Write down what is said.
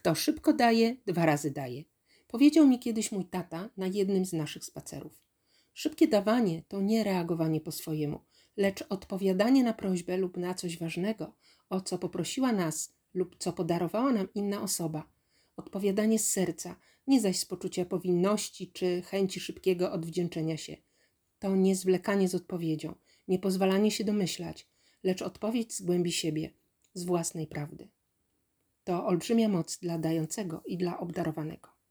Kto szybko daje, 2 razy daje. Powiedział mi kiedyś mój tata na jednym z naszych spacerów. Szybkie dawanie to nie reagowanie po swojemu, lecz odpowiadanie na prośbę lub na coś ważnego, o co poprosiła nas lub co podarowała nam inna osoba. Odpowiadanie z serca, nie zaś z poczucia powinności czy chęci szybkiego odwdzięczenia się. To nie zwlekanie z odpowiedzią, nie pozwalanie się domyślać, lecz odpowiedź z głębi siebie, z własnej prawdy. To olbrzymia moc dla dającego i dla obdarowanego.